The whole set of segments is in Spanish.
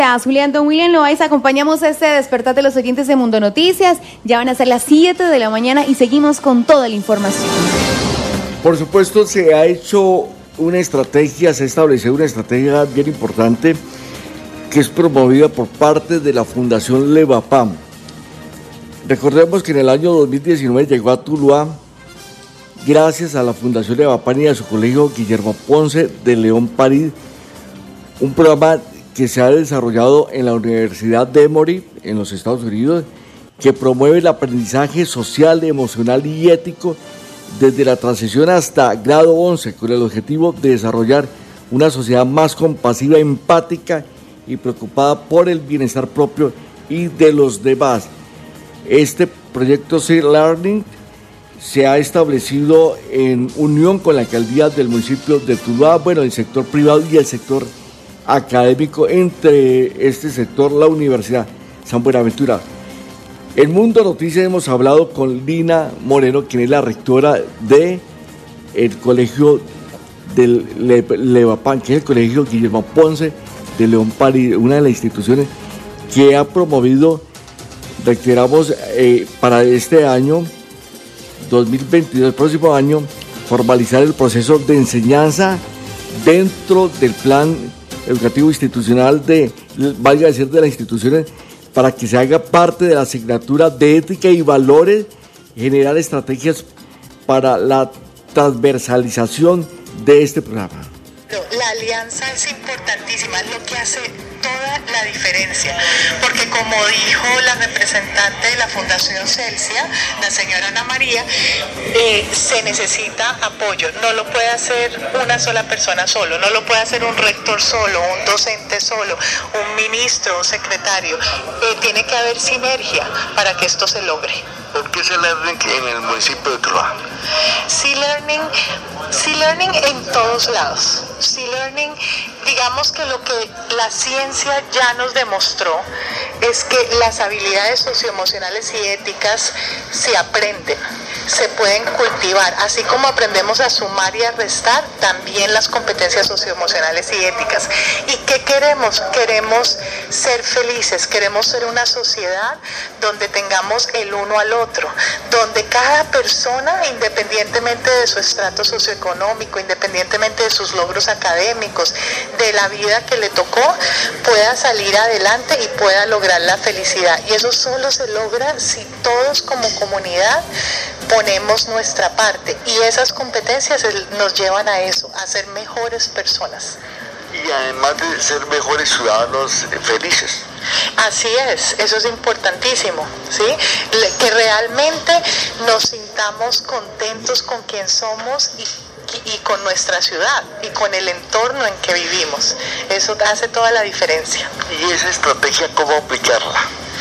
Gracias, Julián. Don William Loaiza, acompañamos este Despertar de los Oyentes de Mundo Noticias. Ya van a ser las 7 de la mañana y seguimos con toda la información. Por supuesto, se ha hecho una estrategia, se ha establecido una estrategia bien importante que es promovida por parte de la Fundación Levapam. Recordemos que en el año 2019 llegó a Tuluá, gracias a la Fundación Levapam y a su colegio Guillermo Ponce de León París, un programa que se ha desarrollado en la Universidad de Emory, en los Estados Unidos, que promueve el aprendizaje social, emocional y ético desde la transición hasta grado 11, con el objetivo de desarrollar una sociedad más compasiva, empática y preocupada por el bienestar propio y de los demás. Este proyecto C-Learning se ha establecido en unión con la alcaldía del municipio de Tuluá, el sector privado y el sector académico, entre este sector la Universidad San Buenaventura. En Mundo Noticias hemos hablado con Lina Moreno, quien es la rectora del colegio del Levapam, que es el colegio Guillermo Ponce de León París, una de las instituciones que ha promovido, reiteramos, para este año 2022, el próximo año, formalizar el proceso de enseñanza dentro del plan educativo institucional de las instituciones, para que se haga parte de la asignatura de ética y valores, generar estrategias para la transversalización de este programa. La alianza es importantísima, es lo que hace toda la diferencia, porque como dijo la representante de la Fundación Celsia, la señora Ana María, se necesita apoyo, no lo puede hacer una sola persona solo, no lo puede hacer un rector solo, un docente solo, un ministro, un secretario, tiene que haber sinergia para que esto se logre. ¿Por qué C-Learning en el municipio de Tuluá? C-Learning en todos lados. C-Learning, digamos que lo que la ciencia ya nos demostró es que las habilidades socioemocionales y éticas se aprenden, se pueden cultivar, así como aprendemos a sumar y a restar, también las competencias socioemocionales y éticas. ¿Y qué queremos? Queremos ser felices, queremos ser una sociedad donde tengamos el uno al otro, donde cada persona, independientemente de su estrato socioeconómico, independientemente de sus logros académicos, de la vida que le tocó, pueda salir adelante y pueda lograr la felicidad. Y eso solo se logra si todos como comunidad ponemos nuestra parte, y esas competencias nos llevan a eso, a ser mejores personas. Y además de ser mejores ciudadanos felices. Así es, eso es importantísimo, ¿sí? Que realmente nos sintamos contentos con quien somos y con nuestra ciudad y con el entorno en que vivimos. Eso hace toda la diferencia. ¿Y esa estrategia cómo aplicarla?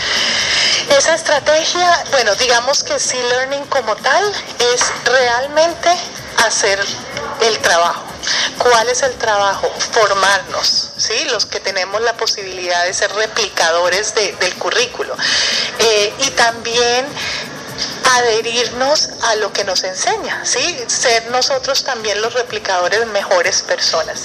Esa estrategia, digamos que C-Learning como tal es realmente hacer el trabajo. ¿Cuál es el trabajo? Formarnos, ¿sí? Los que tenemos la posibilidad de ser replicadores del currículo. Y también adherirnos a lo que nos enseña, ¿sí? Ser nosotros también los replicadores, mejores personas.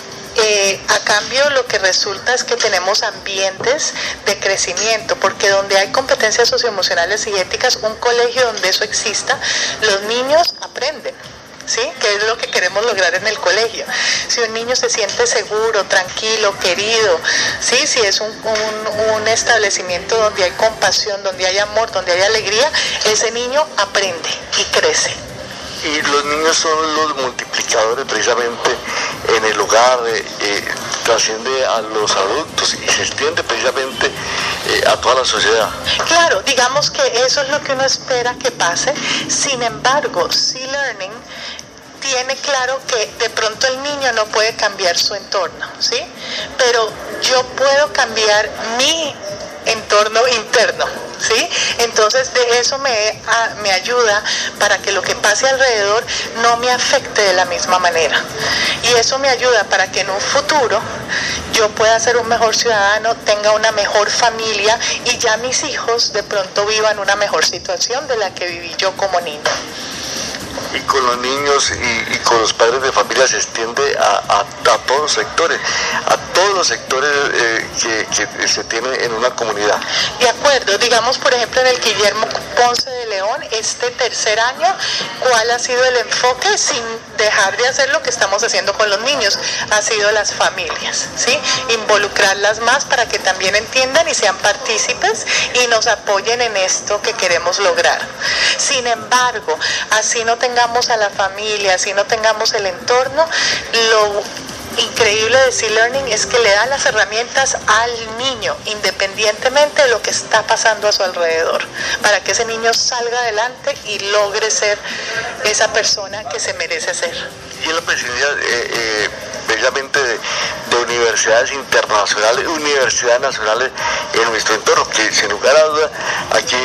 A cambio, lo que resulta es que tenemos ambientes de crecimiento, porque donde hay competencias socioemocionales y éticas, un colegio donde eso exista, los niños aprenden, ¿sí? Que es lo que queremos lograr en el colegio. Si un niño se siente seguro, tranquilo, querido, ¿sí? Si es un establecimiento donde hay compasión, donde hay amor, donde hay alegría, ese niño aprende y crece. Y los niños son los multiplicadores precisamente en el hogar, trasciende a los adultos y se extiende precisamente a toda la sociedad. Claro, digamos que eso es lo que uno espera que pase. Sin embargo, C-Learning tiene claro que de pronto el niño no puede cambiar su entorno, ¿sí? Pero yo puedo cambiar mi entorno interno, ¿sí? Entonces de eso me ayuda para que lo que pase alrededor no me afecte de la misma manera, y eso me ayuda para que en un futuro yo pueda ser un mejor ciudadano, tenga una mejor familia y ya mis hijos de pronto vivan una mejor situación de la que viví yo como niño. y con los niños y con los padres de familia se extiende a todos los sectores que se tiene en una comunidad. De acuerdo, digamos por ejemplo en el Guillermo Ponce de León, este tercer año, ¿cuál ha sido el enfoque sin dejar de hacer lo que estamos haciendo con los niños? Ha sido las familias, ¿sí? Involucrarlas más para que también entiendan y sean partícipes y nos apoyen en esto que queremos lograr. Sin embargo, así no tengamos a la familia, así no tengamos el entorno, lo increíble de Sea Learning es que le da las herramientas al niño, independientemente de lo que está pasando a su alrededor, para que ese niño salga adelante y logre ser esa persona que se merece ser. Y en la presencia bellamente de universidades internacionales, universidades nacionales en nuestro entorno, que sin lugar a duda aquí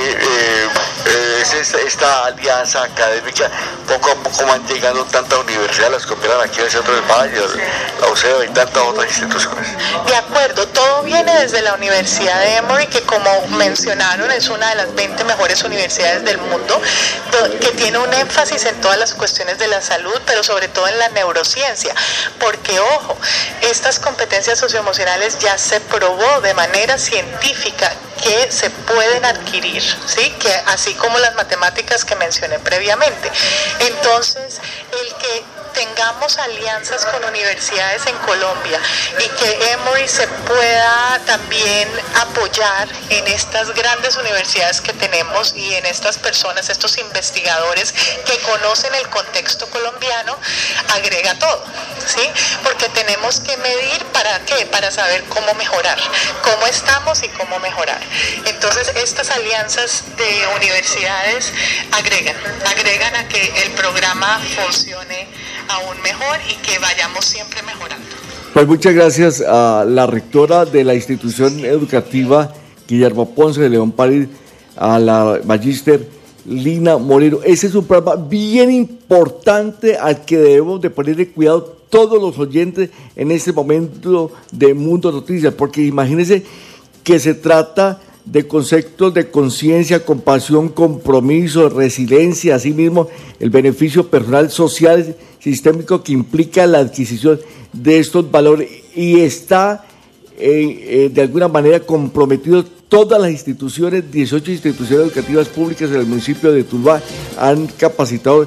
es esta alianza académica. Poco a poco van llegando tantas universidades, las que operan aquí en el centro del Valle, la UCEBA y tantas otras instituciones. De acuerdo, todo viene desde la Universidad de Emory, que como mencionaron es una de las 20 mejores universidades del mundo, que tiene un énfasis en todas las cuestiones de la salud, pero sobre todo en la neurociencia, porque ojo, estas competencias socioemocionales ya se probó de manera científica que se pueden adquirir, ¿sí? Que así como las matemáticas que mencioné previamente. Entonces, el que tengamos alianzas con universidades en Colombia y que Emory se pueda también apoyar en estas grandes universidades que tenemos y en estas personas, estos investigadores que conocen el contexto colombiano, agrega todo, ¿sí? Porque tenemos que medir para qué, para saber cómo mejorar, cómo estamos y cómo mejorar. Entonces estas alianzas de universidades agregan a que el programa funcione aún mejor y que vayamos siempre mejorando. Pues muchas gracias a la rectora de la institución educativa Guillermo Ponce de León París, a la magíster Lina Moreno. Ese es un programa bien importante al que debemos de ponerle cuidado todos los oyentes en este momento de Mundo Noticias, porque imagínense que se trata de conceptos de conciencia, compasión, compromiso, resiliencia, asimismo el beneficio personal, social, sistémico que implica la adquisición de estos valores, y está de alguna manera comprometido todas las instituciones, 18 instituciones educativas públicas en el municipio de Tuluá han capacitado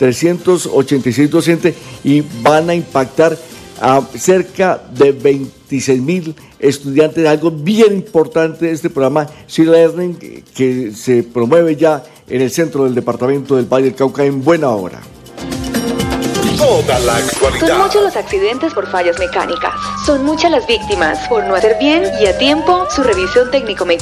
386 docentes y van a impactar a cerca de 26.000 estudiantes, algo bien importante de este programa Sea Learning que se promueve ya en el centro del departamento del Valle del Cauca en buena hora. Toda la actualidad. Son muchos los accidentes por fallas mecánicas. Son muchas las víctimas por no hacer bien y a tiempo su revisión técnico-mecánica.